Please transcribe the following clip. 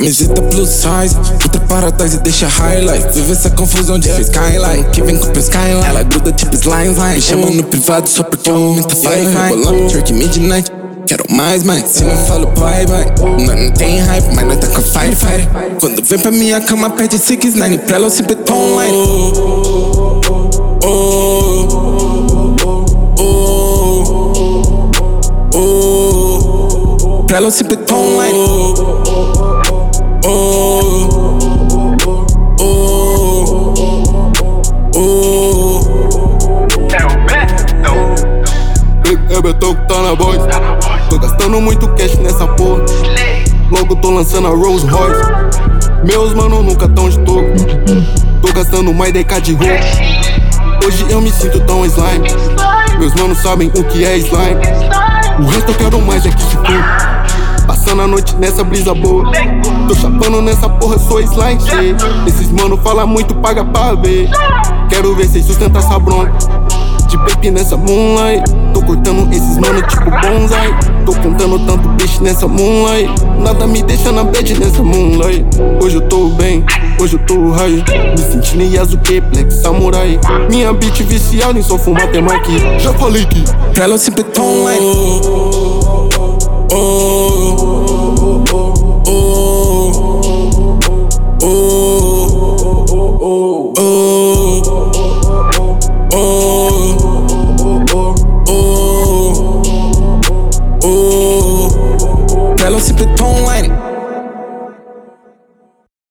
Camiseta plus size, outra para trás e deixa highlight. Vive essa confusão de skyline, que vem com o skyline. Ela gruda tipo slime, me chamam no privado só porque eu aumento a fire. Bolando trick midnight, quero mais, se não falo bye. Não tem hype, mas nós tá com fire. Quando vem pra minha cama pede 6ix9ine, pra ela eu sempre tô online. Pra ela eu sempre tô online. É Betão que tá na voz. Tô gastando muito cash nessa porra. Logo tô lançando a Rolls Royce. Meus mano nunca tão de toco. Tô gastando mais 10k de roupa. Hoje eu me sinto tão slime. Meus manos sabem o que é slime. O resto eu quero mais é que se for. Passando a noite nessa brisa boa. Tô chapando nessa porra, sou slime cheio. Esses mano fala muito, paga pra ver. Quero ver cês sustentar essa bronca. De baby nessa moonlight. Tô cortando esses mano tipo bonsai. Tô contando tanto peixe nessa moonlight. Nada me deixa na bad nessa moonlight. Hoje eu tô bem, hoje eu tô high. Me sentindo Yasuke, Black Samurai. Minha bitch viciada em só fumar até marque. Já falei que pra ela eu sempre tô online.